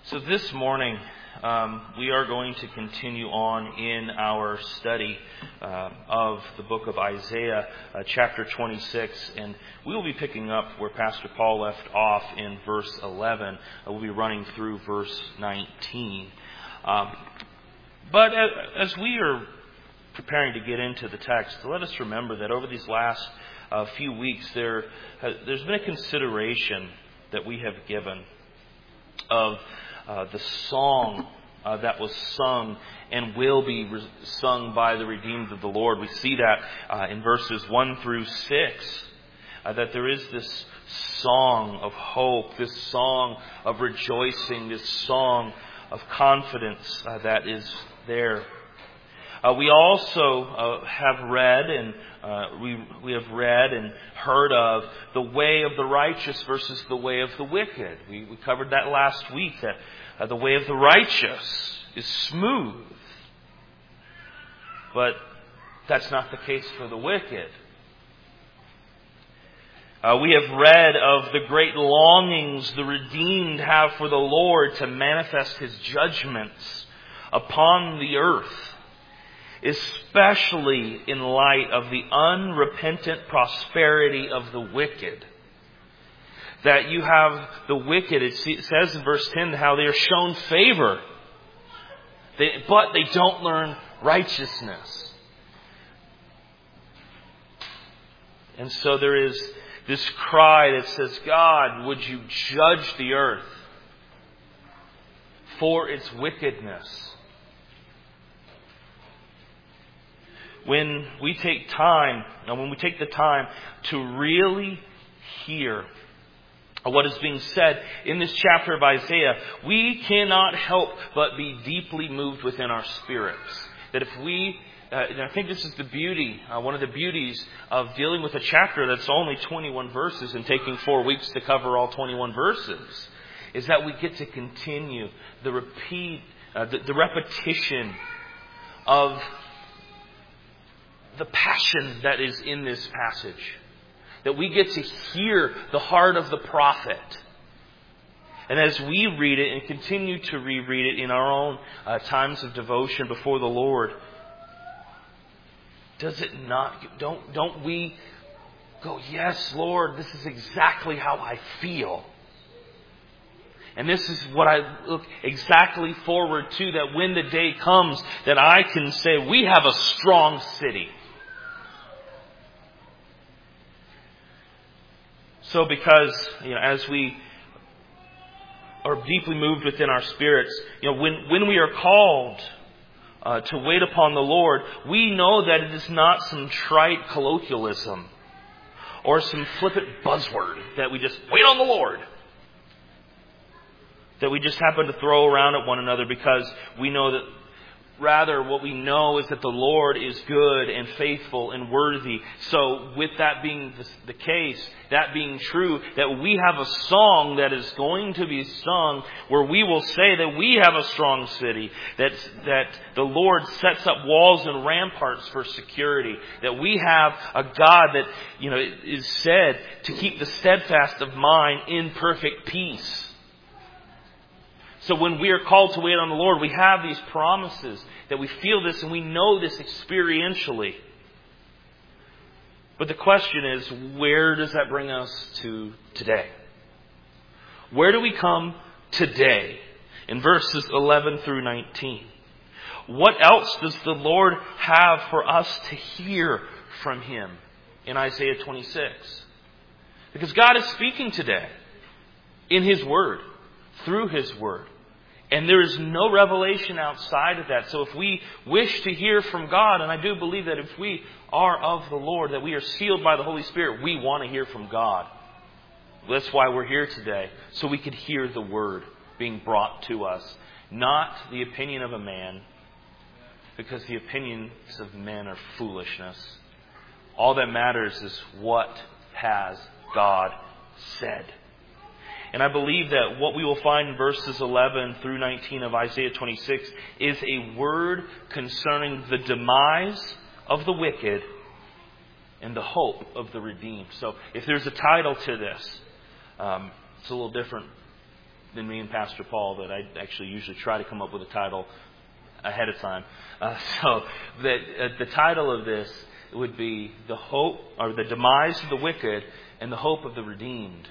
So this morning, we are going to continue on in our study of the book of Isaiah, chapter 26. And we will be picking up where Pastor Paul left off in verse 11. We'll be running through verse 19. But as we are preparing to get into the text, let us remember that over these last few weeks, there's been a consideration that we have given of the song that was sung and will be sung by the redeemed of the Lord. We see that in verses 1 through 6, that there is this song of hope, this song of rejoicing, this song of confidence that is there. We also have read and we have read and heard of the way of the righteous versus the way of the wicked. We covered that last week, that the way of the righteous is smooth. But that's not the case for the wicked. We have read of the great longings the redeemed have for the Lord to manifest His judgments upon the earth, especially in light of the unrepentant prosperity of the wicked. That you have the wicked, it says in verse 10, how they are shown favor, but they don't learn righteousness. And so there is this cry that says, God, would you judge the earth for its wickedness? When we take the time to really hear what is being said in this chapter of Isaiah, we cannot help but be deeply moved within our spirits. That if we, and I think this is the beauty, one of the beauties of dealing with a chapter that's only 21 verses and taking 4 weeks to cover all 21 verses, is that we get to continue the repetition of the passion that is in this passage. That we get to hear the heart of the prophet. And as we read it and continue to reread it in our own times of devotion before the Lord, does it not, don't we go, yes, Lord, this is exactly how I feel. And this is what I look exactly forward to, that when the day comes that I can say, we have a strong city. So because, as we are deeply moved within our spirits, when we are called to wait upon the Lord, we know that it is not some trite colloquialism or some flippant buzzword that we just wait on the Lord, that we just happen to throw around at one another, because we know that rather, what we know is that the Lord is good and faithful and worthy. So with that being the case, that being true, that we have a song that is going to be sung where we will say that we have a strong city, that the Lord sets up walls and ramparts for security, that we have a God that, is said to keep the steadfast of mind in perfect peace. So when we are called to wait on the Lord, we have these promises that we feel this and we know this experientially. But the question is, where does that bring us to today? Where do we come today in verses 11 through 19? What else does the Lord have for us to hear from Him in Isaiah 26? Because God is speaking today in His Word, through His Word. And there is no revelation outside of that. So if we wish to hear from God, and I do believe that if we are of the Lord, that we are sealed by the Holy Spirit, we want to hear from God. That's why we're here today, so we could hear the Word being brought to us. Not the opinion of a man, because the opinions of men are foolishness. All that matters is what has God said. And I believe that what we will find in verses 11 through 19 of Isaiah 26 is a word concerning the demise of the wicked and the hope of the redeemed. So if there's a title to this, it's a little different than me and Pastor Paul that I actually usually try to come up with a title ahead of time. So the title of this would be The Hope, or The Demise of the Wicked and the Hope of the Redeemed.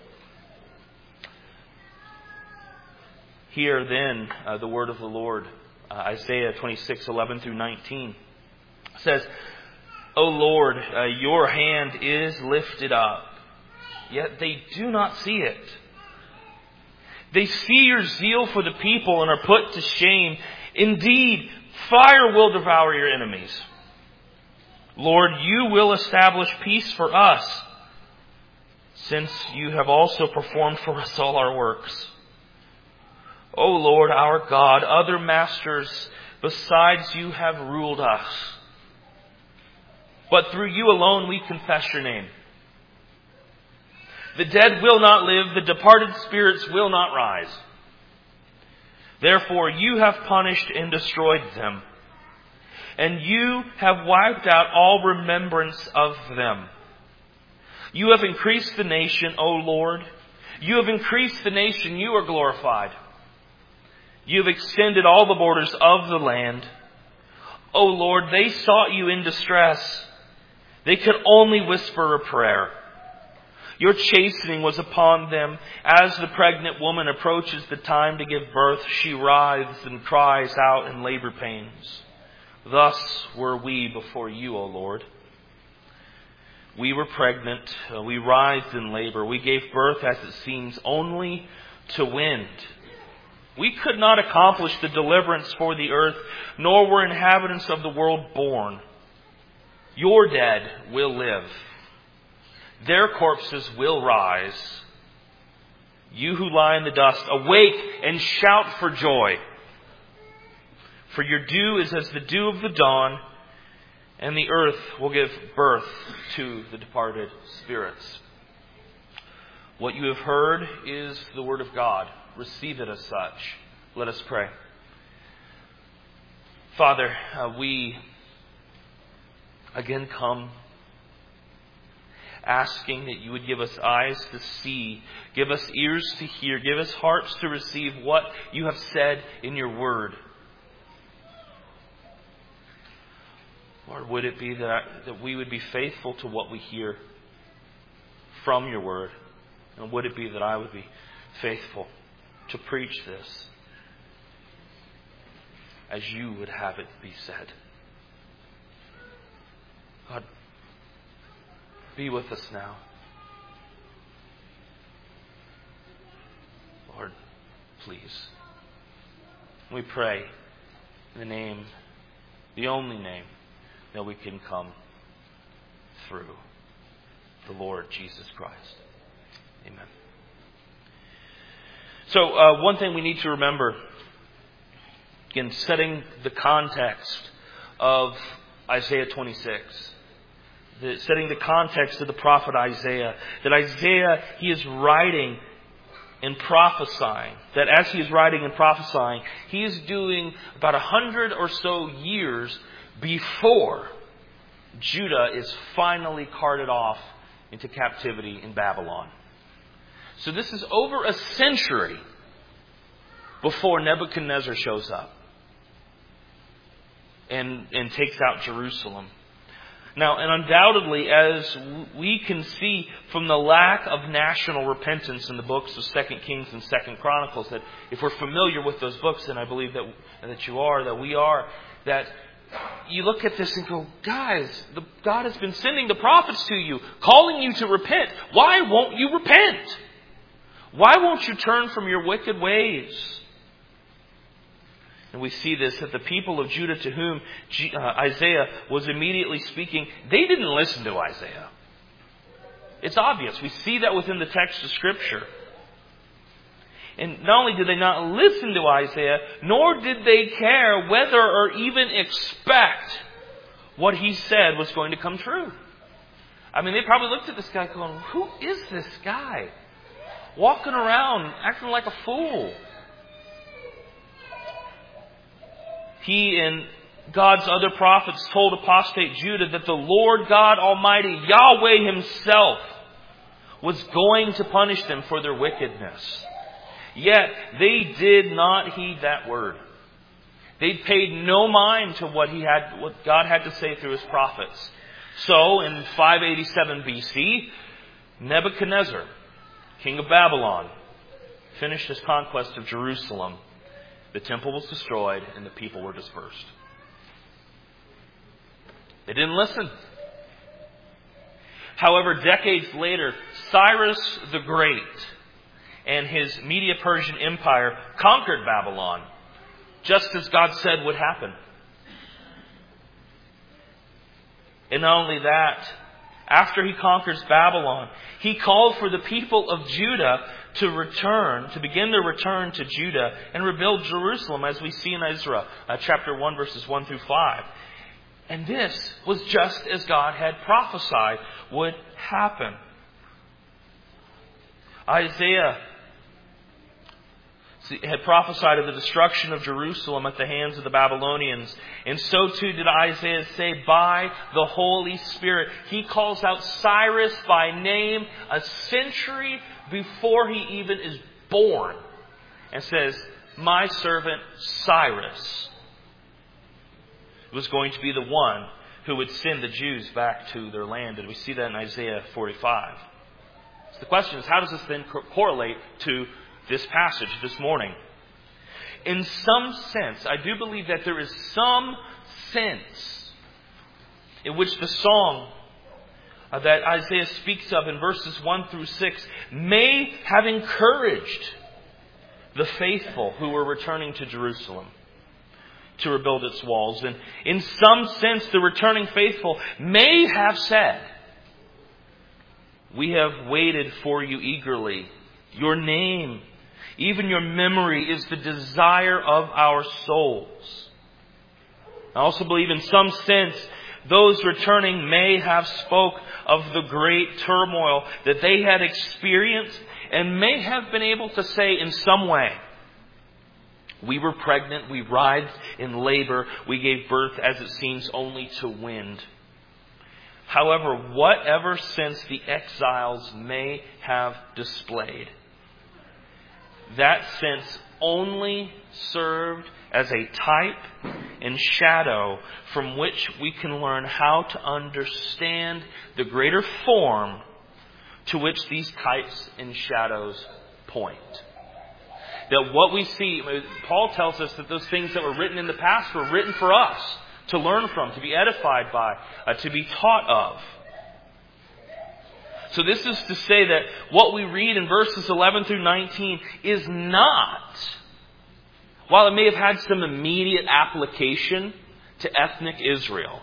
Hear then the word of the Lord. Isaiah 26:11 through 19 says, O Lord, your hand is lifted up, yet they do not see it. They see your zeal for the people and are put to shame. Indeed, fire will devour your enemies. Lord, you will establish peace for us, since you have also performed for us all our works. O Lord, our God, other masters besides you have ruled us. But through you alone we confess your name. The dead will not live, the departed spirits will not rise. Therefore you have punished and destroyed them, and you have wiped out all remembrance of them. You have increased the nation, O Lord. You have increased the nation, you are glorified. You have extended all the borders of the land. O Lord, they sought you in distress. They could only whisper a prayer. Your chastening was upon them. As the pregnant woman approaches the time to give birth, she writhes and cries out in labor pains. Thus were we before you, O Lord. We were pregnant. We writhed in labor. We gave birth, as it seems, only to wind. We could not accomplish the deliverance for the earth, nor were inhabitants of the world born. Your dead will live. Their corpses will rise. You who lie in the dust, awake and shout for joy. For your dew is as the dew of the dawn, and the earth will give birth to the departed spirits. What you have heard is the word of God. Receive it as such. Let us pray. Father, we again come asking that you would give us eyes to see, give us ears to hear, give us hearts to receive what you have said in your word. Lord, would it be that we would be faithful to what we hear from your word? And would it be that I would be faithful to preach this as you would have it be said? God, be with us now. Lord, please. We pray in the name, the only name that we can come through, the Lord Jesus Christ. Amen. So, one thing we need to remember, again, setting the context of Isaiah 26, setting the context of the prophet Isaiah, that Isaiah, he is writing and prophesying, that as he is writing and prophesying, he is doing about 100 or so years before Judah is finally carted off into captivity in Babylon. So this is over a century before Nebuchadnezzar shows up and takes out Jerusalem. Now, and undoubtedly, as we can see from the lack of national repentance in the books of 2 Kings and 2 Chronicles, that if we're familiar with those books, and I believe that you are, that we are, that you look at this and go, guys, God has been sending the prophets to you, calling you to repent. Why won't you repent? Why won't you turn from your wicked ways? And we see this, that the people of Judah to whom Isaiah was immediately speaking, they didn't listen to Isaiah. It's obvious. We see that within the text of Scripture. And not only did they not listen to Isaiah, nor did they care whether or even expect what he said was going to come true. I mean, they probably looked at this guy going, who is this guy? Walking around, acting like a fool. He and God's other prophets told apostate Judah that the Lord God Almighty, Yahweh Himself, was going to punish them for their wickedness. Yet they did not heed that word. They paid no mind to what God had to say through His prophets. So, in 587 BC, Nebuchadnezzar, king of Babylon, finished his conquest of Jerusalem. The temple was destroyed and the people were dispersed. They didn't listen. However, decades later, Cyrus the Great and his Medo-Persian Empire conquered Babylon, just as God said would happen. And not only that, after he conquers Babylon, he called for the people of Judah to begin their return to Judah and rebuild Jerusalem, as we see in Ezra chapter 1, verses 1 through 5. And this was just as God had prophesied would happen. Isaiah had prophesied of the destruction of Jerusalem at the hands of the Babylonians. And so too did Isaiah say, by the Holy Spirit. He calls out Cyrus by name a century before he even is born. And says, my servant Cyrus was going to be the one who would send the Jews back to their land. And we see that in Isaiah 45. So the question is, how does this then correlate to this passage this morning? In some sense, I do believe that there is some sense in which the song that Isaiah speaks of in verses 1 through 6 may have encouraged the faithful who were returning to Jerusalem to rebuild its walls. And in some sense, the returning faithful may have said, we have waited for you eagerly. Your name, even your memory, is the desire of our souls. I also believe in some sense, those returning may have spoke of the great turmoil that they had experienced and may have been able to say in some way, we were pregnant, we writhed in labor, we gave birth as it seems only to wind. However, whatever sense the exiles may have displayed, that sense only served as a type and shadow from which we can learn how to understand the greater form to which these types and shadows point. That what we see, Paul tells us that those things that were written in the past were written for us to learn from, to be edified by, to be taught of. So this is to say that what we read in verses 11 through 19 is not, while it may have had some immediate application to ethnic Israel,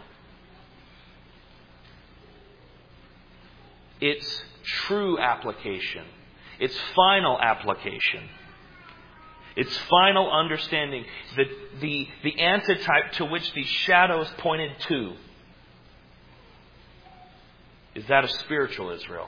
its true application, its final application, its final understanding, the antitype to which these shadows pointed to, is that of spiritual Israel.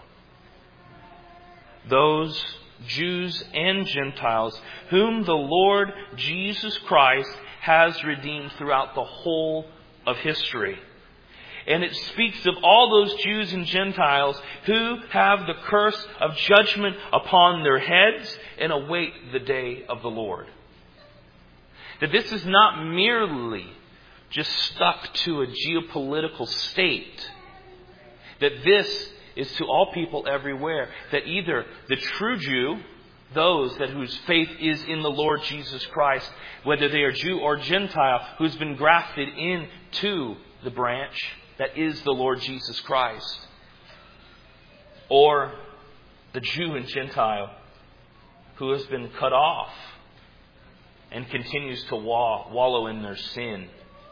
Those Jews and Gentiles whom the Lord Jesus Christ has redeemed throughout the whole of history. And it speaks of all those Jews and Gentiles who have the curse of judgment upon their heads and await the day of the Lord. That this is not merely just stuck to a geopolitical state. That this is to all people everywhere. That either the true Jew, those whose faith is in the Lord Jesus Christ, whether they are Jew or Gentile, who's been grafted into the branch that is the Lord Jesus Christ, or the Jew and Gentile who has been cut off and continues to wallow in their sin,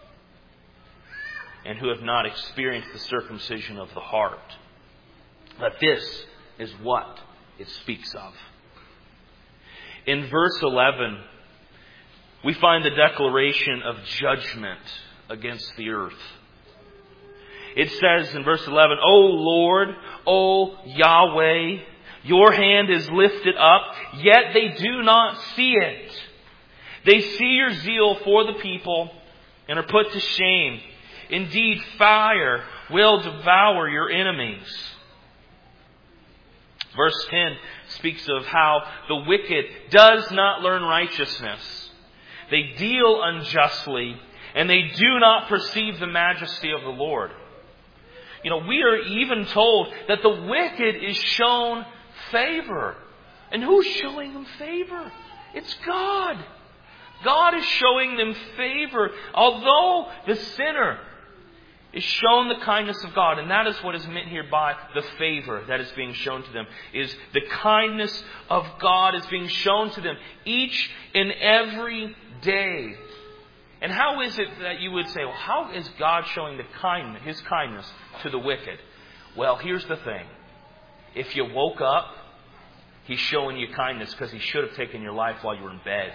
and who have not experienced the circumcision of the heart. But this is what it speaks of. In verse 11, we find the declaration of judgment against the earth. It says in verse 11, O Lord, O Yahweh, your hand is lifted up, yet they do not see it. They see your zeal for the people and are put to shame. Indeed, fire will devour your enemies. Verse 10 speaks of how the wicked does not learn righteousness. They deal unjustly, and they do not perceive the majesty of the Lord. We are even told that the wicked is shown favor. And who's showing them favor? It's God. God is showing them favor. Although the sinner is shown the kindness of God. And that is what is meant here by the favor that is being shown to them. Is the kindness of God is being shown to them each and every day. And how is it that you would say, well, how is God showing His kindness to the wicked? Well, here's the thing. If you woke up, He's showing you kindness because He should have taken your life while you were in bed.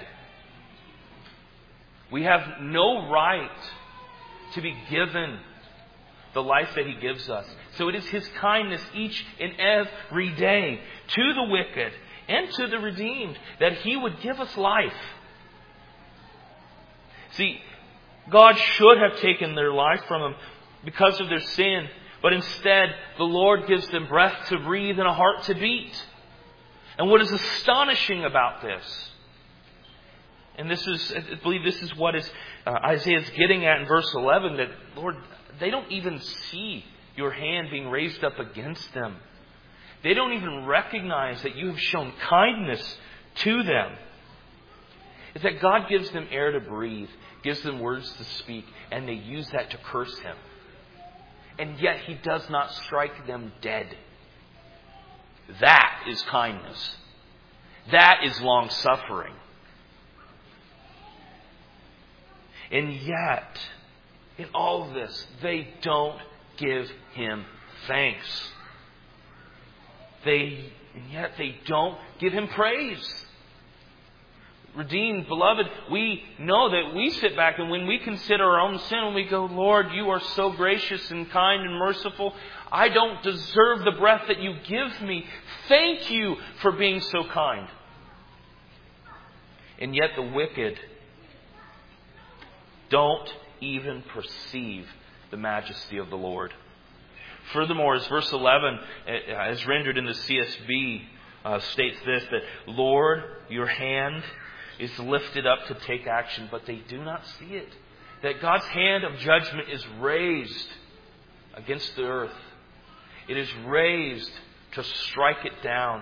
We have no right to be given the life that He gives us. So it is His kindness each and every day to the wicked and to the redeemed that He would give us life. See, God should have taken their life from them because of their sin. But instead, the Lord gives them breath to breathe and a heart to beat. And what is astonishing about this, and I believe this is what Isaiah is getting at in verse 11, that, Lord, they don't even see your hand being raised up against them. They don't even recognize that you have shown kindness to them. It's that God gives them air to breathe, gives them words to speak, and they use that to curse Him. And yet He does not strike them dead. That is kindness. That is long-suffering. And yet, in all of this, they don't give Him thanks. And yet they don't give Him praise. Redeemed, beloved, we know that we sit back and when we consider our own sin and we go, Lord, you are so gracious and kind and merciful. I don't deserve the breath that you give me. Thank you for being so kind. And yet the wicked don't even perceive the majesty of the Lord. Furthermore, as verse 11, as rendered in the CSB, states this, that, Lord, your hand is lifted up to take action, but they do not see it. That God's hand of judgment is raised against the earth. It is raised to strike it down.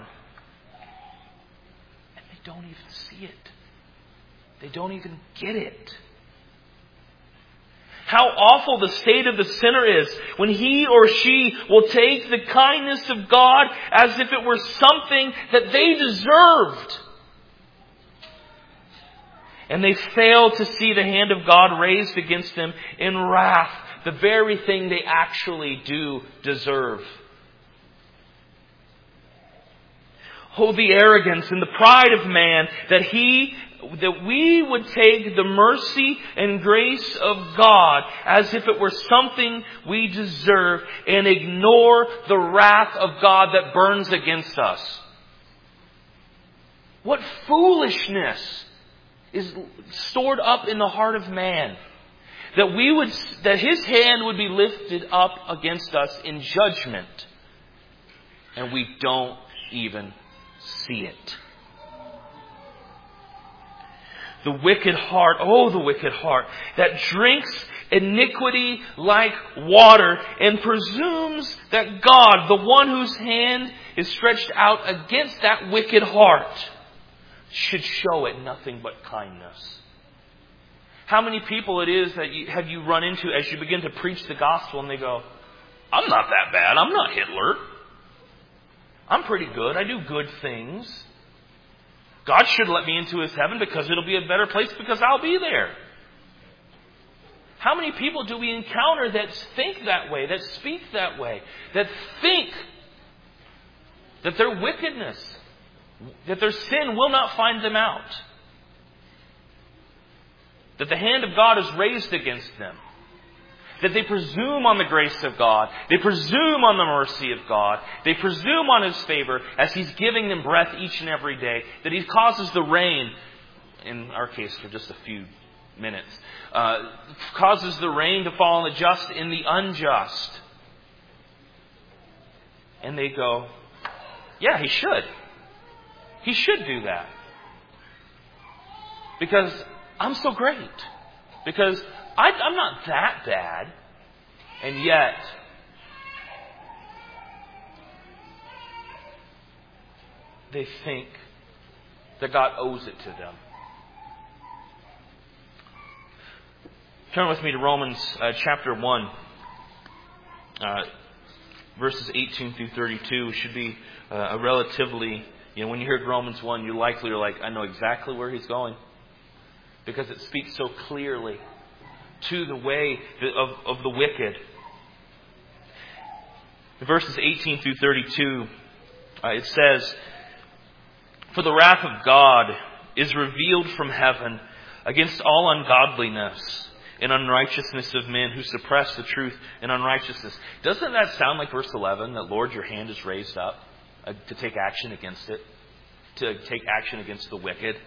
And they don't even see it. They don't even get it. How awful the state of the sinner is when he or she will take the kindness of God as if it were something that they deserved. And they fail to see the hand of God raised against them in wrath, the very thing they actually do deserve. Oh, the arrogance and the pride of man that we would take the mercy and grace of God as if it were something we deserve and ignore the wrath of God that burns against us. What foolishness is stored up in the heart of man. That His hand would be lifted up against us in judgment. And we don't even see it. The wicked heart, oh, the wicked heart, that drinks iniquity like water and presumes that God, the one whose hand is stretched out against that wicked heart, should show it nothing but kindness. How many people it is that have you run into as you begin to preach the gospel and they go, I'm not that bad. I'm not Hitler. I'm pretty good. I do good things. God should let me into His heaven because it'll be a better place because I'll be there. How many people do we encounter that think that way, that speak that way, that think that their wickedness, that their sin will not find them out? That the hand of God is raised against them. That they presume on the grace of God. They presume on the mercy of God. They presume on His favor as He's giving them breath each and every day. That He causes the rain, in our case for just a few minutes, causes the rain to fall on the just and the unjust. And they go, yeah, He should. He should do that. Because I'm so great. Because I'm not that bad. And yet, they think that God owes it to them. Turn with me to Romans chapter 1, verses 18 through 32. Should be a relatively, when you hear Romans 1, you likely are like, I know exactly where he's going. Because it speaks so clearly to the way of the wicked. In verses 18 through 32, it says, "For the wrath of God is revealed from heaven against all ungodliness and unrighteousness of men who suppress the truth in unrighteousness." Doesn't that sound like verse 11, that Lord, your hand is raised up to take action against it, to take action against the wicked?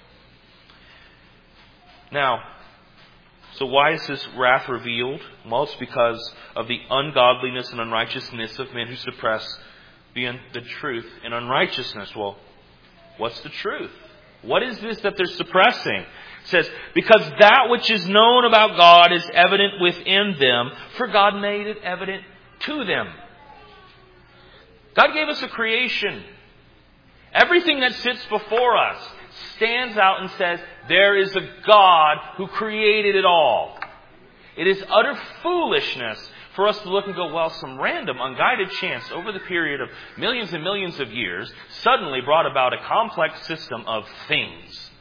Now, so why is this wrath revealed? Well, it's because of the ungodliness and unrighteousness of men who suppress the truth in unrighteousness. Well, what's the truth? What is this that they're suppressing? It says, because that which is known about God is evident within them, for God made it evident to them. God gave us a creation. Everything that sits before us stands out and says, there is a God who created it all. It is utter foolishness for us to look and go, well, some random, unguided chance over the period of millions and millions of years suddenly brought about a complex system of things.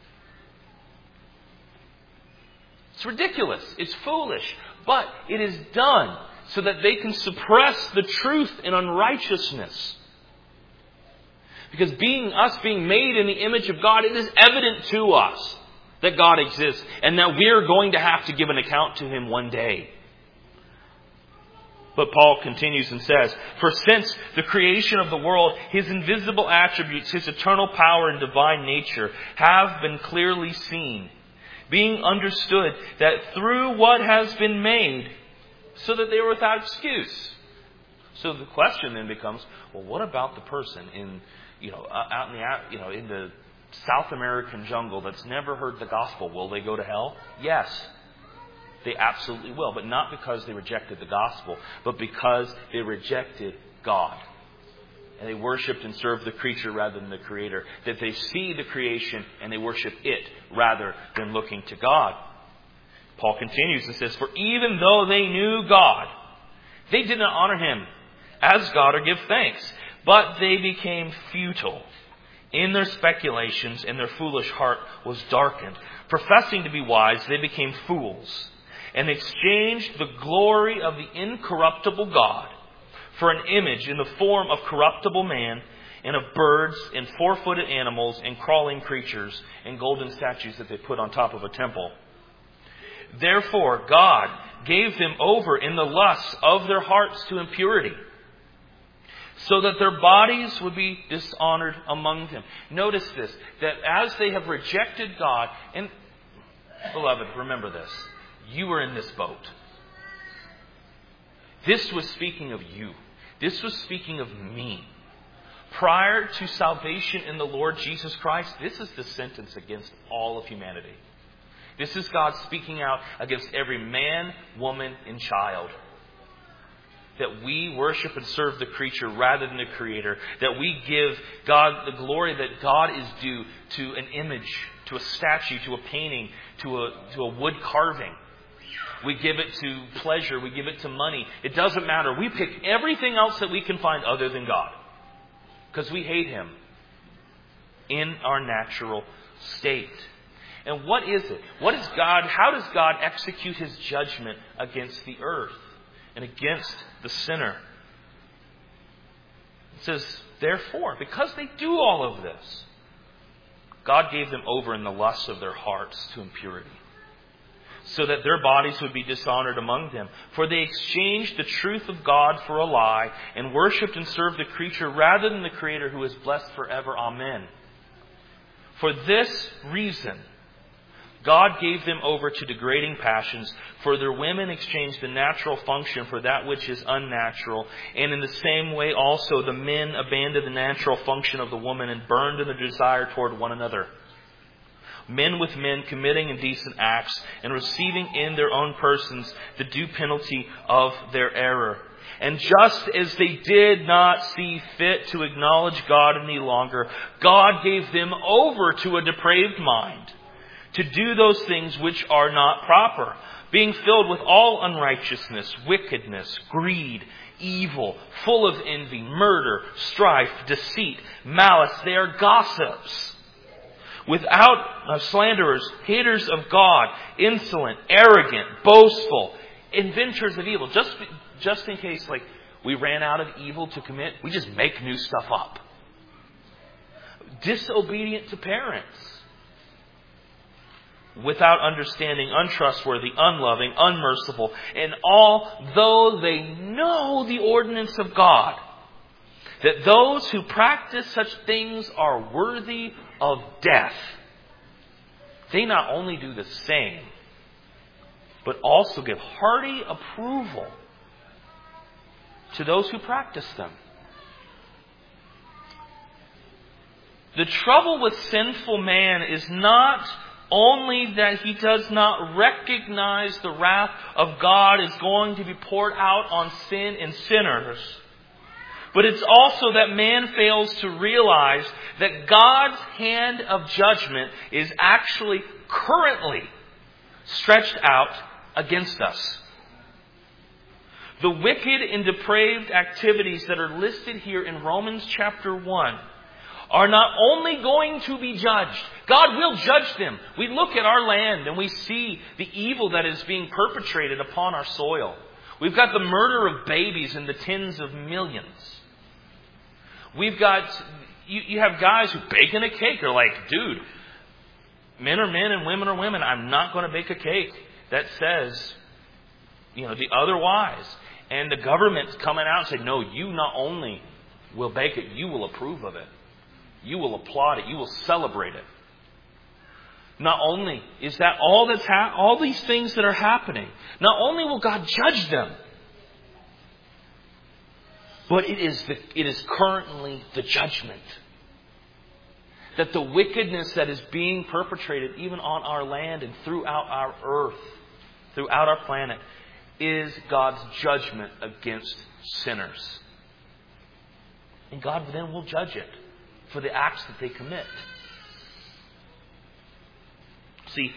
It's ridiculous. It's foolish. But it is done so that they can suppress the truth in unrighteousness. Because being made in the image of God, it is evident to us that God exists and that we're going to have to give an account to Him one day. But Paul continues and says, "For since the creation of the world, His invisible attributes, His eternal power and divine nature have been clearly seen, being understood that through what has been made, so that they are without excuse." So the question then becomes, well, what about the person in the South American jungle that's never heard the gospel? Will they go to hell? Yes, they absolutely will. But not because they rejected the gospel, but because they rejected God. And they worshipped and served the creature rather than the Creator. That they see the creation and they worship it rather than looking to God. Paul continues and says, "For even though they knew God, they did not honor Him as God or give thanks. But they became futile in their speculations, and their foolish heart was darkened. Professing to be wise, they became fools, and exchanged the glory of the incorruptible God for an image in the form of corruptible man, and of birds, and four-footed animals, and crawling creatures, and golden statues that they put on top of a temple. Therefore God gave them over in the lusts of their hearts to impurity, so that their bodies would be dishonored among them." Notice this, that as they have rejected God, and beloved, remember this, you were in this boat. This was speaking of you. This was speaking of me. Prior to salvation in the Lord Jesus Christ, this is the sentence against all of humanity. This is God speaking out against every man, woman, and child. That we worship and serve the creature rather than the Creator. That we give God the glory that God is due to an image, to a statue, to a painting, to a wood carving. We give it to pleasure. We give it to money. It doesn't matter. We pick everything else that we can find other than God. Because we hate Him in our natural state. And what is it? What is God? How does God execute His judgment against the earth and against the sinner? It says, therefore, because they do all of this, God gave them over in the lusts of their hearts to impurity, so that their bodies would be dishonored among them. For they exchanged the truth of God for a lie, and worshipped and served the creature rather than the Creator, who is blessed forever. Amen. For this reason, God gave them over to degrading passions, for their women exchanged the natural function for that which is unnatural. And in the same way also the men abandoned the natural function of the woman and burned in their desire toward one another. Men with men committing indecent acts and receiving in their own persons the due penalty of their error. And just as they did not see fit to acknowledge God any longer, God gave them over to a depraved mind, to do those things which are not proper, being filled with all unrighteousness, wickedness, greed, evil, full of envy, murder, strife, deceit, malice. They are gossips, without slanderers, haters of God, insolent, arrogant, boastful, inventors of evil. Just in case, we ran out of evil to commit, we just make new stuff up. Disobedient to parents. Without understanding, untrustworthy, unloving, unmerciful, and although they know the ordinance of God, that those who practice such things are worthy of death, they not only do the same, but also give hearty approval to those who practice them. The trouble with sinful man is not only that he does not recognize the wrath of God is going to be poured out on sin and sinners, but it's also that man fails to realize that God's hand of judgment is actually currently stretched out against us. The wicked and depraved activities that are listed here in Romans chapter 1 are not only going to be judged. God will judge them. We look at our land and we see the evil that is being perpetrated upon our soil. We've got the murder of babies in the tens of millions. We've got, you have guys who bake in a cake. They're like, dude, men are men and women are women. I'm not going to bake a cake that says, the otherwise. And the government's coming out and saying, no, you not only will bake it, you will approve of it. You will applaud it. You will celebrate it. Not only is that all these things that are happening, not only will God judge them, but it is currently the judgment. That the wickedness that is being perpetrated even on our land and throughout our earth, throughout our planet, is God's judgment against sinners. And God then will judge it for the acts that they commit. See,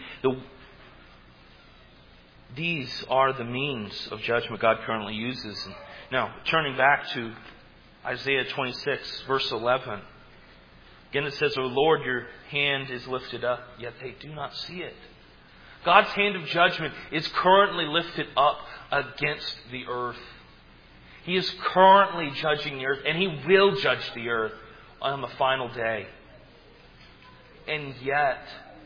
these are the means of judgment God currently uses. Now, turning back to Isaiah 26, verse 11. Again it says, O Lord, your hand is lifted up, yet they do not see it. God's hand of judgment is currently lifted up against the earth. He is currently judging the earth, and He will judge the earth on the final day. And yet,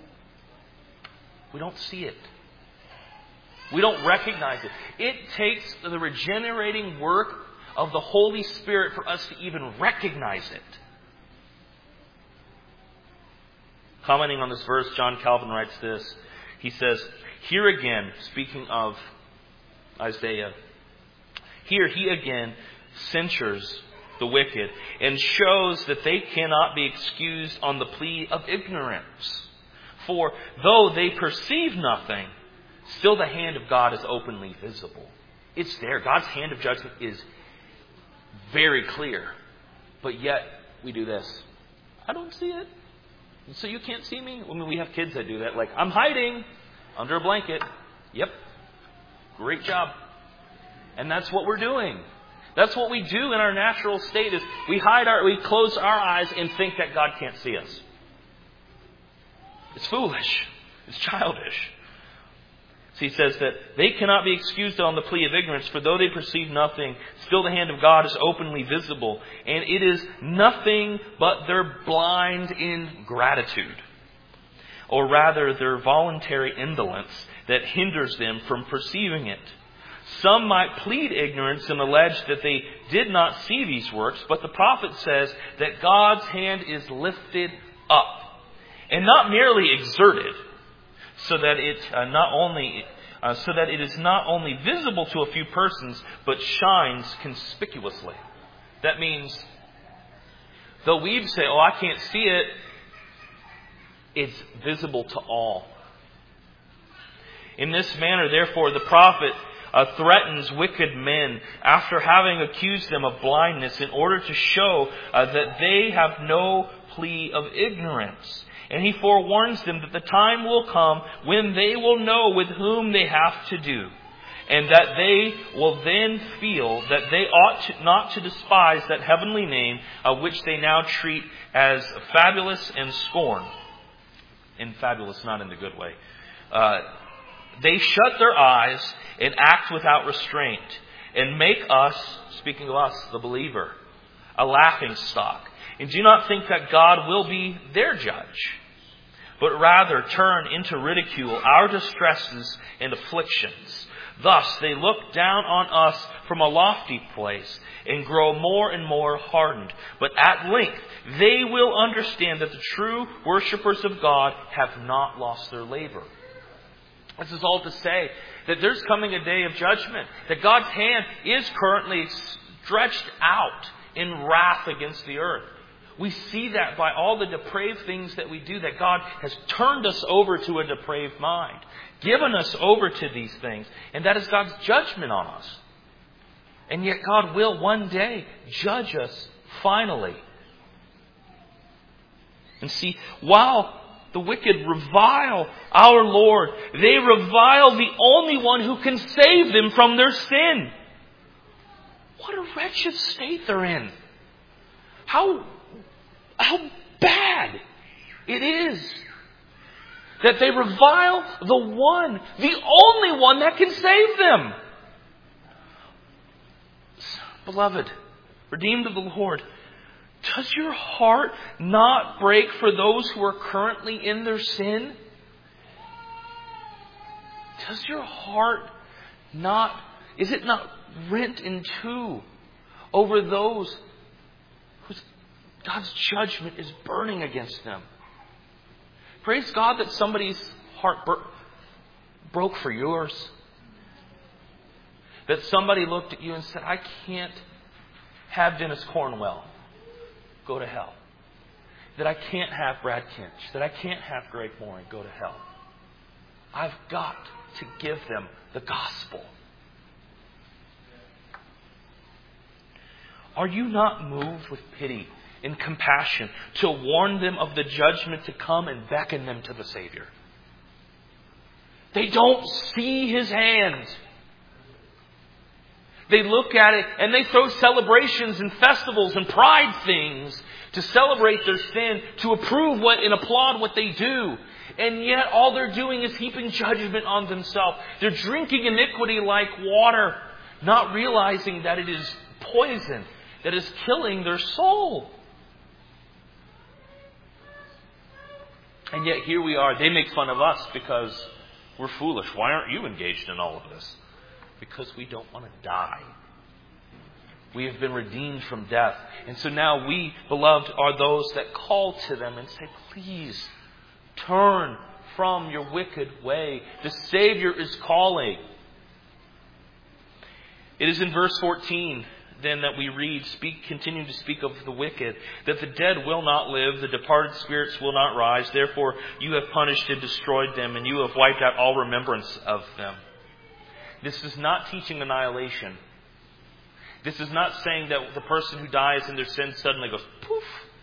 we don't see it. We don't recognize it. It takes the regenerating work of the Holy Spirit for us to even recognize it. Commenting on this verse, John Calvin writes this. He says, here again, speaking of Isaiah, here he again censures the wicked and shows that they cannot be excused on the plea of ignorance. For though they perceive nothing, still the hand of God is openly visible. It's there. God's hand of judgment is very clear. But yet, we do this. I don't see it. So you can't see me? I mean, we have kids that do that. Like, I'm hiding under a blanket. Yep. Great job. And that's what we're doing. That's what we do in our natural state is we close our eyes and think that God can't see us. It's foolish. It's childish. So he says that they cannot be excused on the plea of ignorance, for though they perceive nothing, still the hand of God is openly visible, and it is nothing but their blind ingratitude, or rather their voluntary indolence that hinders them from perceiving it. Some might plead ignorance and allege that they did not see these works, but the prophet says that God's hand is lifted up, and not merely exerted, so that it is not only visible to a few persons, but shines conspicuously. That means, though we say, "Oh, I can't see it," it's visible to all. In this manner, therefore, the prophet threatens wicked men after having accused them of blindness, in order to show that they have no plea of ignorance. And he forewarns them that the time will come when they will know with whom they have to do, and that they will then feel that they ought not to despise that heavenly name which they now treat as fabulous and scorn. And fabulous not in the good way. They shut their eyes and act without restraint, and make us, speaking of us, the believer, a laughing stock. And do not think that God will be their judge, but rather turn into ridicule our distresses and afflictions. Thus they look down on us from a lofty place and grow more and more hardened. But at length they will understand that the true worshippers of God have not lost their labor. This is all to say that there's coming a day of judgment, that God's hand is currently stretched out in wrath against the earth. We see that by all the depraved things that we do, that God has turned us over to a depraved mind, given us over to these things, and that is God's judgment on us. And yet God will one day judge us finally. And see, while the wicked revile our Lord, they revile the only one who can save them from their sin. What a wretched state they're in. How bad it is that they revile the only one that can save them. Beloved, redeemed of the Lord, does your heart not break for those who are currently in their sin? Does your heart is it not rent in two over those whose God's judgment is burning against them? Praise God that somebody's heart broke for yours. That somebody looked at you and said, "I can't have Dennis Cornwell go to hell. That I can't have Brad Kinch. That I can't have Greg Morin go to hell. I've got to give them the gospel." Are you not moved with pity and compassion to warn them of the judgment to come and beckon them to the Savior? They don't see His hand. They look at it and they throw celebrations and festivals and pride things to celebrate their sin, to approve and applaud what they do. And yet all they're doing is heaping judgment on themselves. They're drinking iniquity like water, not realizing that it is poison that is killing their soul. And yet here we are. They make fun of us because we're foolish. Why aren't you engaged in all of this? Because we don't want to die. We have been redeemed from death. And so now we, beloved, are those that call to them and say, "Please, turn from your wicked way. The Savior is calling." It is in verse 14 then that we read, continue to speak of the wicked, that the dead will not live, the departed spirits will not rise. Therefore you have punished and destroyed them, and you have wiped out all remembrance of them. This is not teaching annihilation. This is not saying that the person who dies in their sin suddenly goes poof.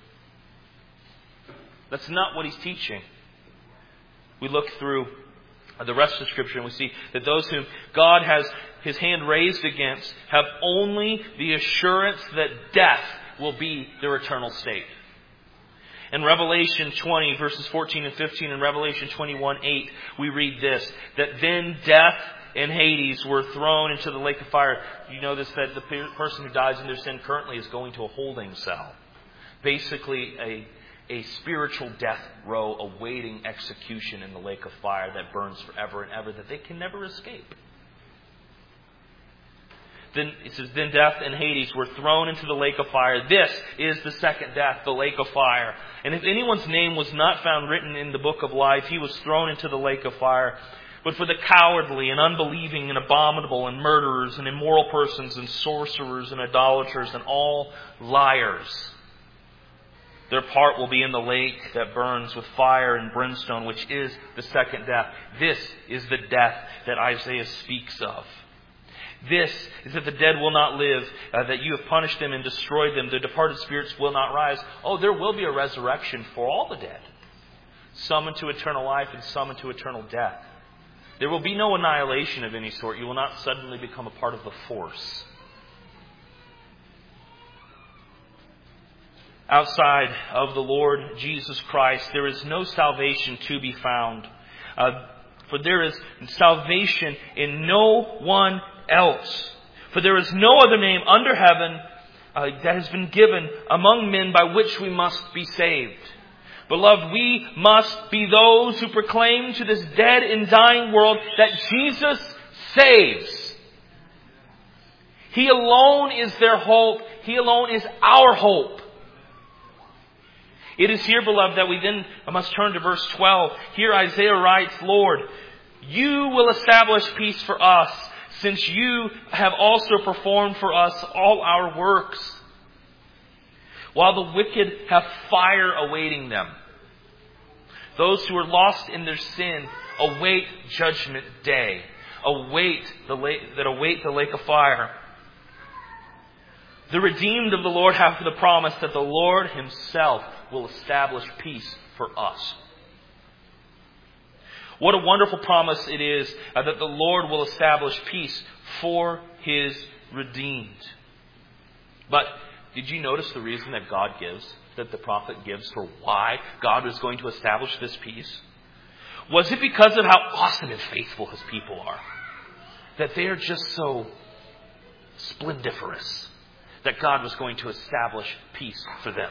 That's not what he's teaching. We look through the rest of Scripture and we see that those whom God has His hand raised against have only the assurance that death will be their eternal state. In Revelation 20, verses 14 and 15, and Revelation 21:8, we read this, that then death and Hades were thrown into the lake of fire. You know this, that the person who dies in their sin currently is going to a holding cell. Basically a spiritual death row awaiting execution in the lake of fire that burns forever and ever, that they can never escape. Then it says, then death and Hades were thrown into the lake of fire. This is the second death, the lake of fire. And if anyone's name was not found written in the book of life, he was thrown into the lake of fire. But for the cowardly and unbelieving and abominable and murderers and immoral persons and sorcerers and idolaters and all liars, their part will be in the lake that burns with fire and brimstone, which is the second death. This is the death that Isaiah speaks of. This is that the dead will not live, that you have punished them and destroyed them. The departed spirits will not rise. Oh, there will be a resurrection for all the dead. Some into eternal life and some into eternal death. There will be no annihilation of any sort. You will not suddenly become a part of the force. Outside of the Lord Jesus Christ, there is no salvation to be found. For there is salvation in no one else. For there is no other name under heaven that has been given among men by which we must be saved. Beloved, we must be those who proclaim to this dead and dying world that Jesus saves. He alone is their hope. He alone is our hope. It is here, beloved, that we then must turn to verse 12. Here Isaiah writes, Lord, you will establish peace for us, since you have also performed for us all our works. While the wicked have fire awaiting them, those who are lost in their sin await judgment day, await the lake of fire. The redeemed of the Lord have the promise that the Lord Himself will establish peace for us. What a wonderful promise it is that the Lord will establish peace for His redeemed. But did you notice the reason that God gives, that the prophet gives for why God is going to establish this peace? Was it because of how awesome and faithful His people are? That they are just so splendiferous that God was going to establish peace for them?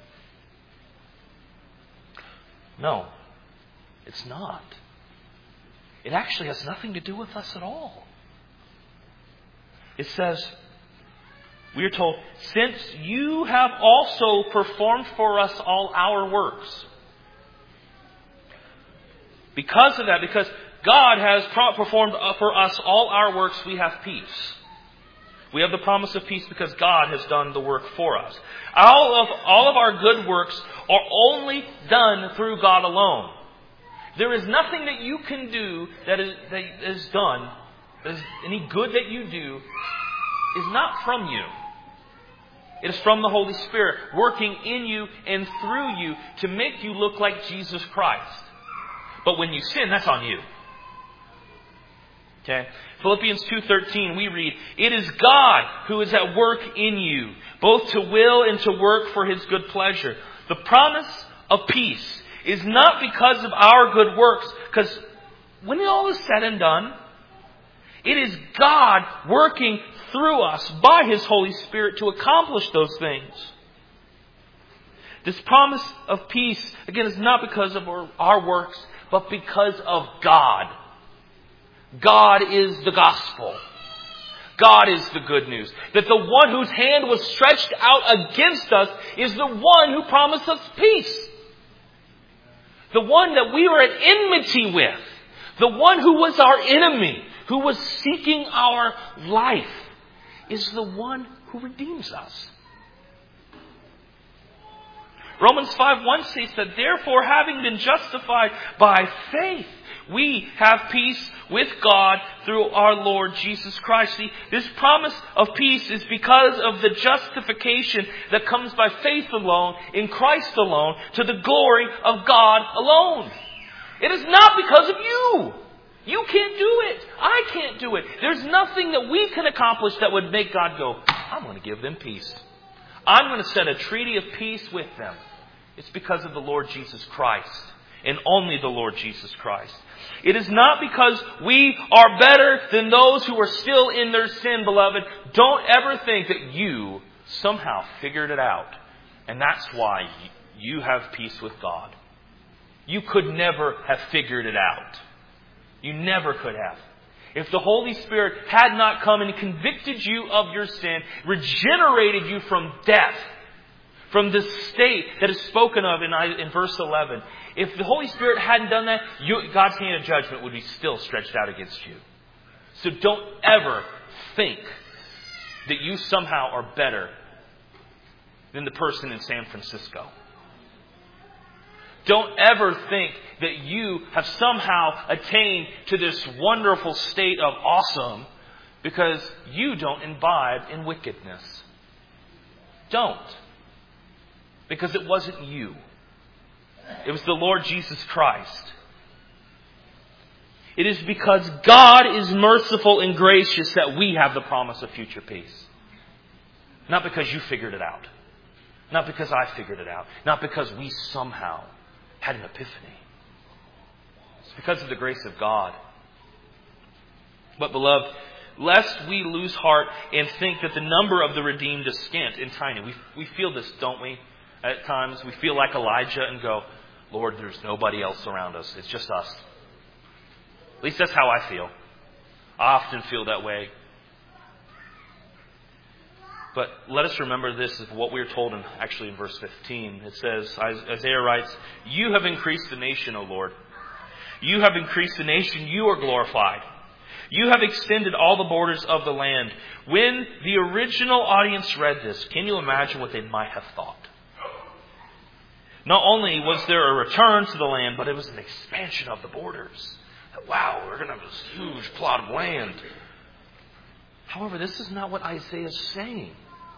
No, it's not. It actually has nothing to do with us at all. It says, we are told, since you have also performed for us all our works. Because of that, because God has performed for us all our works, we have peace. We have the promise of peace because God has done the work for us. All of our good works are only done through God alone. There is nothing that you can do that is done, any good that you do, is not from you. It is from the Holy Spirit working in you and through you to make you look like Jesus Christ. But when you sin, that's on you. Okay? Philippians 2:13, we read, it is God who is at work in you, both to will and to work for His good pleasure. The promise of peace is not because of our good works, because when all is said and done, it is God working through us by His Holy Spirit to accomplish those things. This promise of peace, again, is not because of our works, but because of God. God is the gospel. God is the good news. That the one whose hand was stretched out against us is the one who promised us peace. The one that we were at enmity with. The one who was our enemy, who was seeking our life, is the one who redeems us. Romans 5:1 states that therefore, having been justified by faith, we have peace with God through our Lord Jesus Christ. See, this promise of peace is because of the justification that comes by faith alone, in Christ alone, to the glory of God alone. It is not because of you. You can't do it. I can't do it. There's nothing that we can accomplish that would make God go, I'm going to give them peace. I'm going to set a treaty of peace with them. It's because of the Lord Jesus Christ, and only the Lord Jesus Christ. It is not because we are better than those who are still in their sin, beloved. Don't ever think that you somehow figured it out, and that's why you have peace with God. You could never have figured it out. You never could have. if the Holy Spirit had not come and convicted you of your sin, regenerated you from death, from the state that is spoken of in verse 11, if the Holy Spirit hadn't done that, God's hand of judgment would be still stretched out against you. So don't ever think that you somehow are better than the person in San Francisco. Don't ever think that you have somehow attained to this wonderful state of awesome because you don't imbibe in wickedness. Don't. Because it wasn't you. It was the Lord Jesus Christ. It is because God is merciful and gracious that we have the promise of future peace. Not because you figured it out. Not because I figured it out. Not because we somehow had an epiphany. It's because of the grace of God. But beloved, lest we lose heart and think that the number of the redeemed is scant and tiny. We feel this, don't we? At times we feel like Elijah and go, Lord, there's nobody else around us. It's just us. At least that's how I feel. I often feel that way. But let us remember this is what we're told in verse 15. It says, Isaiah writes, You have increased the nation, O Lord. You have increased the nation. You are glorified. You have extended all the borders of the land. When the original audience read this, can you imagine what they might have thought? Not only was there a return to the land, but it was an expansion of the borders. Wow, we're going to have this huge plot of land. However, this is not what Isaiah is saying.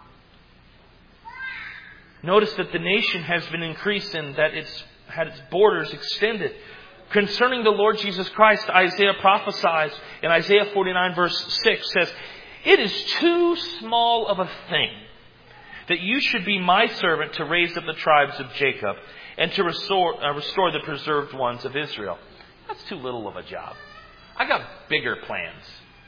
Notice that the nation has been increased and that it's had its borders extended. Concerning the Lord Jesus Christ, Isaiah prophesies in Isaiah 49 verse 6 says, It is too small of a thing that you should be my servant to raise up the tribes of Jacob and to restore the preserved ones of Israel. That's too little of a job. I got bigger plans.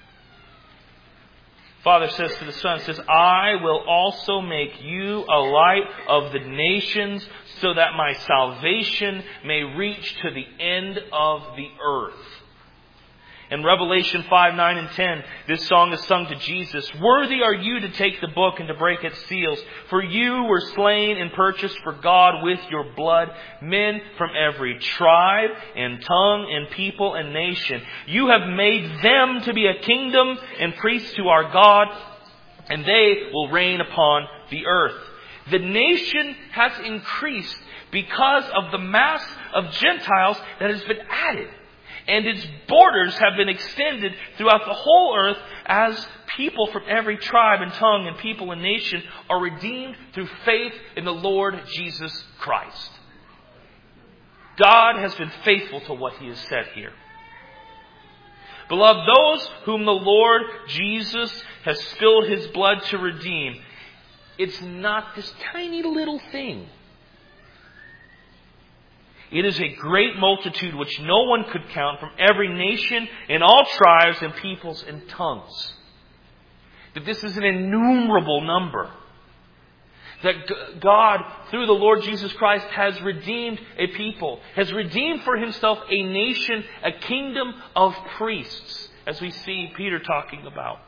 Father says to the Son, says, I will also make you a light of the nations so that my salvation may reach to the end of the earth. In Revelation 5, 9, and 10, this song is sung to Jesus. Worthy are you to take the book and to break its seals. For you were slain and purchased for God with your blood men from every tribe and tongue and people and nation. You have made them to be a kingdom and priests to our God, and they will reign upon the earth. The nation has increased because of the mass of Gentiles that has been added. And its borders have been extended throughout the whole earth as people from every tribe and tongue and people and nation are redeemed through faith in the Lord Jesus Christ. God has been faithful to what He has said here. Beloved, those whom the Lord Jesus has spilled His blood to redeem, it's not this tiny little thing. It is a great multitude which no one could count from every nation and all tribes and peoples and tongues. That this is an innumerable number. That God, through the Lord Jesus Christ, has redeemed a people. Has redeemed for Himself a nation, a kingdom of priests. As we see Peter talking about.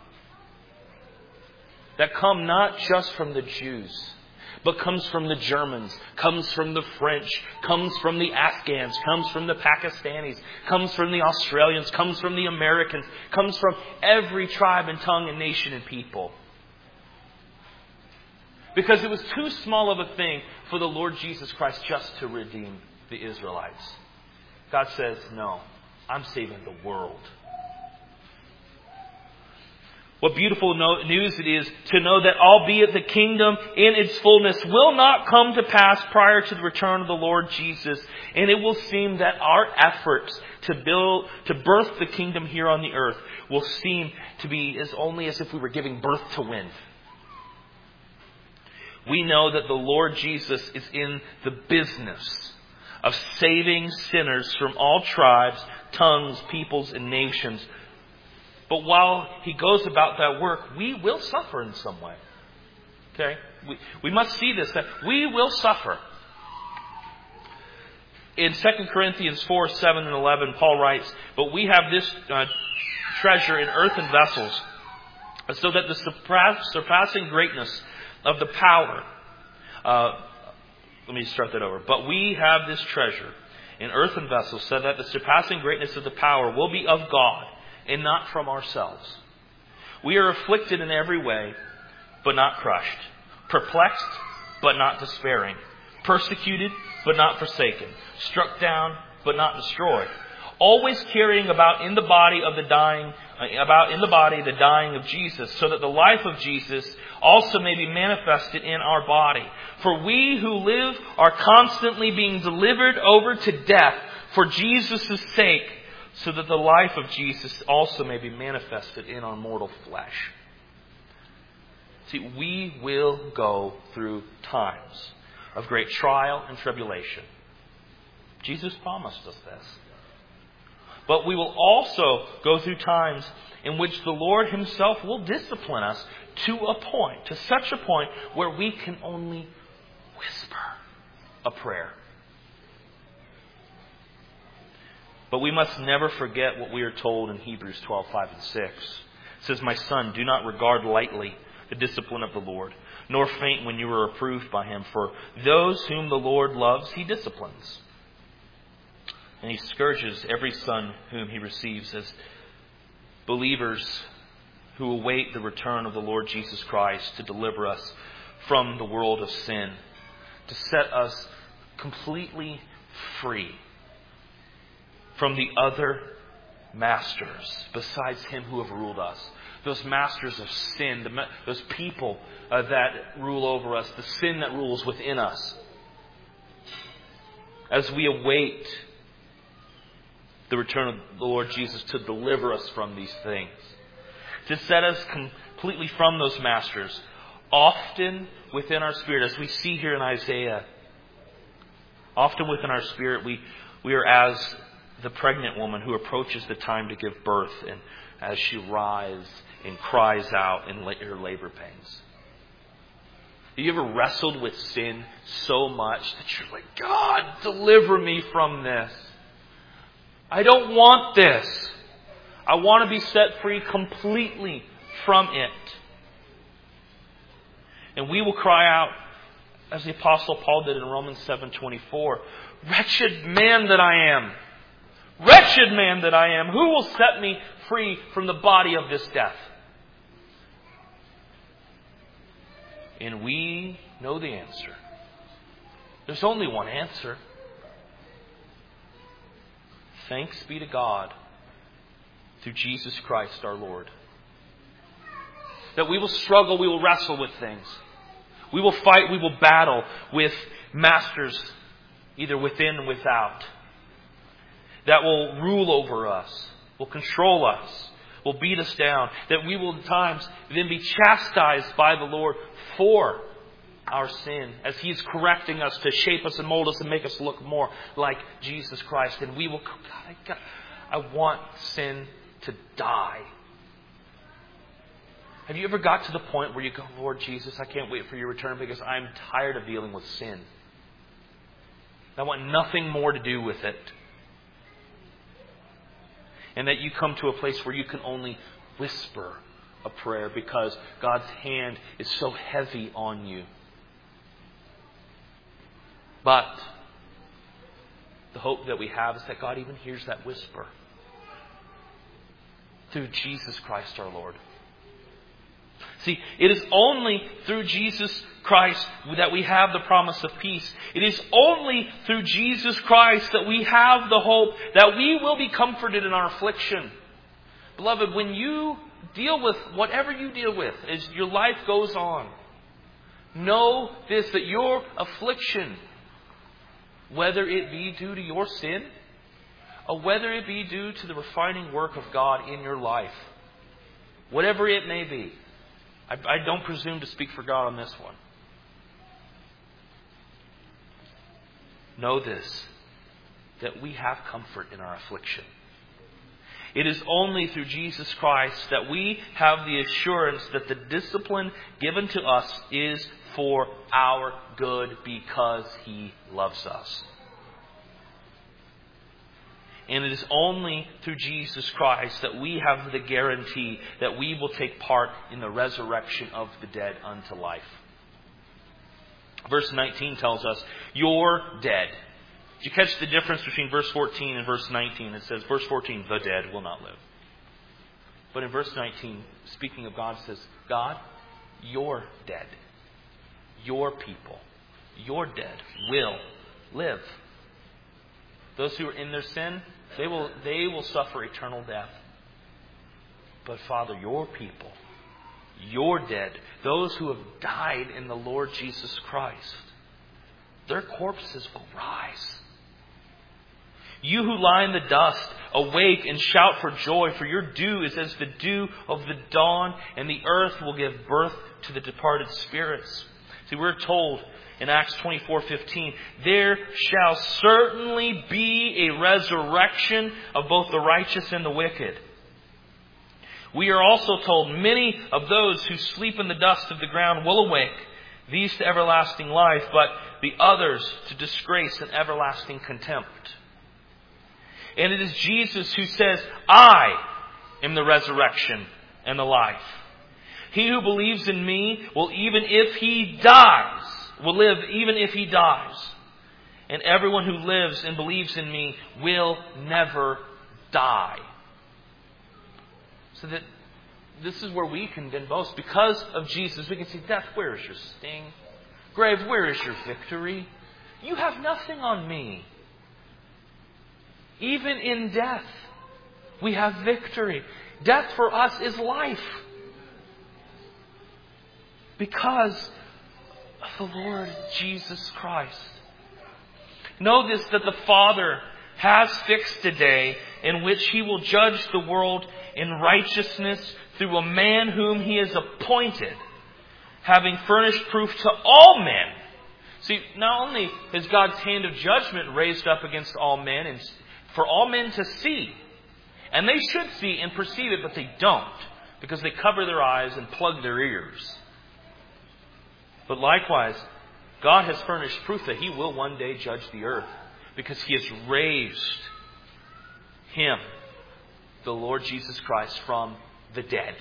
That come not just from the Jews, but comes from the Germans, comes from the French, comes from the Afghans, comes from the Pakistanis, comes from the Australians, comes from the Americans, comes from every tribe and tongue and nation and people. Because it was too small of a thing for the Lord Jesus Christ just to redeem the Israelites. God says, no, I'm saving the world. What beautiful news it is to know that albeit the kingdom in its fullness will not come to pass prior to the return of the Lord Jesus. And it will seem that our efforts to birth the kingdom here on the earth will seem to be only as if we were giving birth to wind. We know that the Lord Jesus is in the business of saving sinners from all tribes, tongues, peoples, and nations. But while He goes about that work, we will suffer in some way. Okay? We must see this, that we will suffer. In 2 Corinthians 4, 7 and 11, Paul writes, But we have this treasure in earthen vessels, so that the surpassing greatness of the power... let me start that over. But we have this treasure in earthen vessels, so that the surpassing greatness of the power will be of God, and not from ourselves. We are afflicted in every way, but not crushed. Perplexed, but not despairing. Persecuted, but not forsaken. Struck down, but not destroyed. Always carrying about in the body the dying of Jesus, so that the life of Jesus also may be manifested in our body. For we who live are constantly being delivered over to death for Jesus' sake, so that the life of Jesus also may be manifested in our mortal flesh. See, we will go through times of great trial and tribulation. Jesus promised us this. But we will also go through times in which the Lord Himself will discipline us to such a point where we can only whisper a prayer. But we must never forget what we are told in Hebrews 12:5 and 6. It says, "My son, do not regard lightly the discipline of the Lord, nor faint when you are reproved by Him. For those whom the Lord loves, He disciplines. And He scourges every son whom He receives." As believers who await the return of the Lord Jesus Christ to deliver us from the world of sin, to set us completely free from the other masters besides Him who have ruled us. Those masters of sin, those people that rule over us, the sin that rules within us. As we await the return of the Lord Jesus to deliver us from these things, to set us completely from those masters, often within our spirit, as we see here in Isaiah, often within our spirit we are as the pregnant woman who approaches the time to give birth, and as she writhes and cries out in her labor pains. Have you ever wrestled with sin so much that you're like, God, deliver me from this. I don't want this. I want to be set free completely from it. And we will cry out, as the Apostle Paul did in Romans 7:24, "Wretched man that I am! Wretched man that I am! Who will set me free from the body of this death?" And we know the answer. There's only one answer. Thanks be to God through Jesus Christ our Lord. That we will struggle, we will wrestle with things. We will fight, we will battle with masters, either within and without, that will rule over us, will control us, will beat us down. That we will at times then be chastised by the Lord for our sin, as He is correcting us to shape us and mold us and make us look more like Jesus Christ. And we will go, God, I want sin to die. Have you ever got to the point where you go, Lord Jesus, I can't wait for your return because I'm tired of dealing with sin. I want nothing more to do with it. And that you come to a place where you can only whisper a prayer because God's hand is so heavy on you. But the hope that we have is that God even hears that whisper through Jesus Christ our Lord. See, it is only through Jesus Christ that we have the promise of peace. It is only through Jesus Christ that we have the hope that we will be comforted in our affliction. Beloved, when you deal with whatever you deal with as your life goes on, know this, that your affliction, whether it be due to your sin, or whether it be due to the refining work of God in your life, whatever it may be, I don't presume to speak for God on this one. Know this, that we have comfort in our affliction. It is only through Jesus Christ that we have the assurance that the discipline given to us is for our good because He loves us. And it is only through Jesus Christ that we have the guarantee that we will take part in the resurrection of the dead unto life. Verse 19 tells us, you're dead. Did you catch the difference between verse 14 and verse 19? It says, verse 14, the dead will not live. But in verse 19, speaking of God, it says, God, you're dead. Your people, your dead, will live. Those who are in their sin, they will suffer eternal death. But Father, your people, your dead, those who have died in the Lord Jesus Christ, their corpses will rise. You who lie in the dust, awake and shout for joy, for your dew is as the dew of the dawn, and the earth will give birth to the departed spirits. See, we're told in Acts 24:15, there shall certainly be a resurrection of both the righteous and the wicked. We are also told many of those who sleep in the dust of the ground will awake, these to everlasting life, but the others to disgrace and everlasting contempt. And it is Jesus who says, I am the resurrection and the life. He who believes in me will live even if he dies. And everyone who lives and believes in me will never die. So that this is where we can then boast. Because of Jesus, we can say, death, where is your sting? Grave, where is your victory? You have nothing on me. Even in death, we have victory. Death for us is life. Because of the Lord Jesus Christ. Know this, that the Father has fixed a day in which He will judge the world in righteousness through a man whom He has appointed, having furnished proof to all men. See, not only is God's hand of judgment raised up against all men and for all men to see, and they should see and perceive it, but they don't, because they cover their eyes and plug their ears. But likewise, God has furnished proof that He will one day judge the earth, because He has raised Him, the Lord Jesus Christ, from the dead.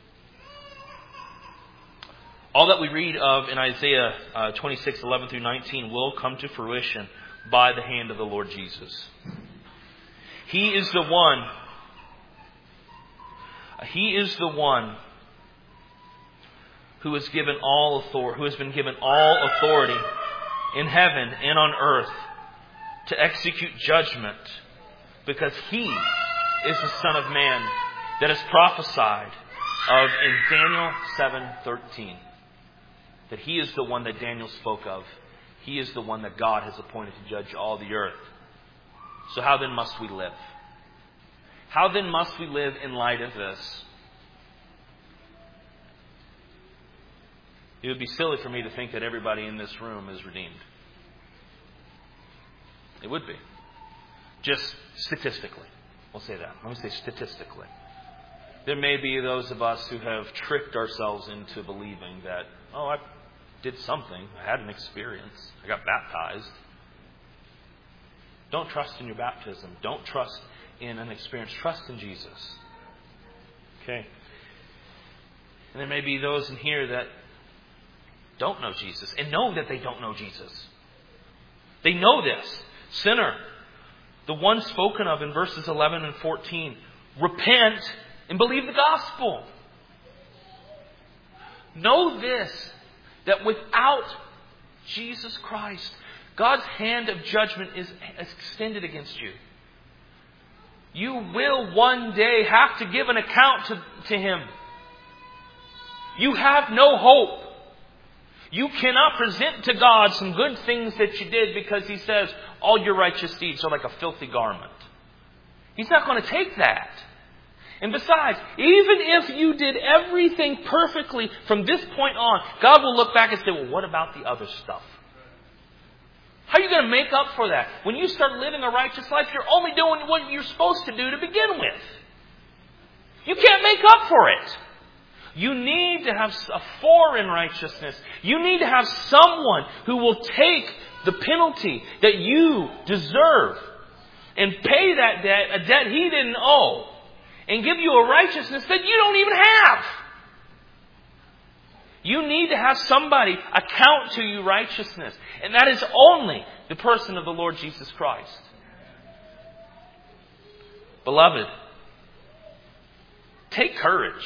All that we read of in Isaiah 26:11 through 19 will come to fruition by the hand of the Lord Jesus. He is the one. He is the one who has given all authority, who has been given all authority in heaven and on earth to execute judgment, because He is the Son of Man that is prophesied of in Daniel 7:13. That He is the one that Daniel spoke of. He is the one that God has appointed to judge all the earth. So how then must we live? How then must we live in light of this? It would be silly for me to think that everybody in this room is redeemed. It would be. Just statistically. We'll say that. Let me say statistically. There may be those of us who have tricked ourselves into believing that, I did something. I had an experience. I got baptized. Don't trust in your baptism. Don't trust in an experience. Trust in Jesus. Okay. And there may be those in here that don't know Jesus and know that they don't know Jesus. They know this. Sinner, the one spoken of in verses 11 and 14, repent and believe the gospel. Know this, that without Jesus Christ, God's hand of judgment is extended against you. You will one day have to give an account to Him. You have no hope. You cannot present to God some good things that you did, because He says all your righteous deeds are like a filthy garment. He's not going to take that. And besides, even if you did everything perfectly from this point on, God will look back and say, well, what about the other stuff? How are you going to make up for that? When you start living a righteous life, you're only doing what you're supposed to do to begin with. You can't make up for it. You need to have a foreign righteousness. You need to have someone who will take the penalty that you deserve and pay that debt, a debt He didn't owe, and give you a righteousness that you don't even have. You need to have somebody account to you righteousness. And that is only the person of the Lord Jesus Christ. Beloved, take courage.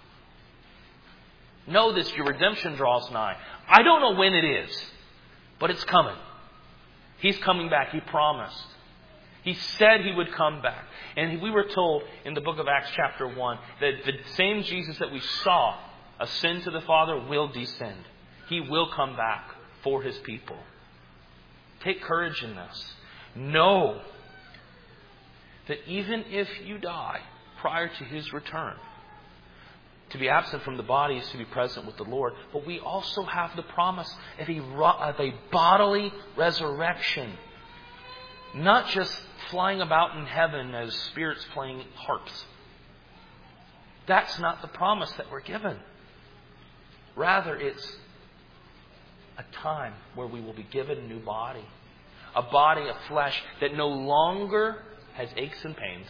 Know this, your redemption draws nigh. I don't know when it is, but it's coming. He's coming back. He promised. He said He would come back. And we were told in the book of Acts chapter 1 that the same Jesus that we saw ascend to the Father will descend. He will come back for His people. Take courage in this. Know that even if you die prior to His return, to be absent from the body is to be present with the Lord. But we also have the promise of a bodily resurrection. Not just flying about in heaven as spirits playing harps. That's not the promise that we're given. Rather, it's a time where we will be given a new body. A body of flesh that no longer has aches and pains.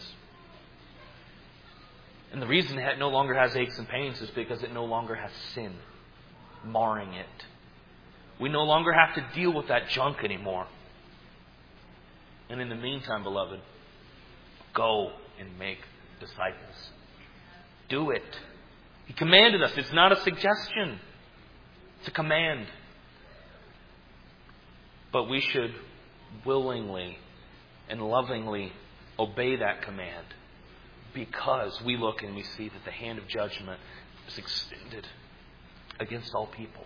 And the reason it no longer has aches and pains is because it no longer has sin marring it. We no longer have to deal with that junk anymore. And in the meantime, beloved, go and make disciples. Do it. He commanded us. It's not a suggestion. It's a command. But we should willingly and lovingly obey that command. Because we look and we see that the hand of judgment is extended against all people.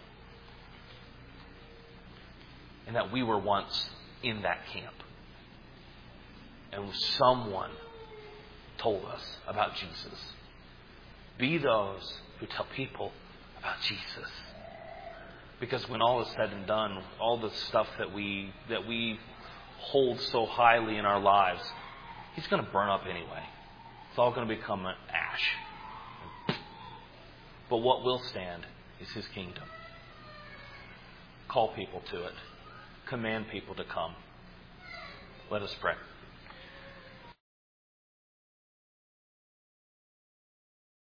And that we were once in that camp. And someone told us about Jesus. Be those who tell people about Jesus. Because when all is said and done, all the stuff that we hold so highly in our lives, He's going to burn up anyway. It's all going to become an ash. But what will stand is His kingdom. Call people to it. Command people to come. Let us pray.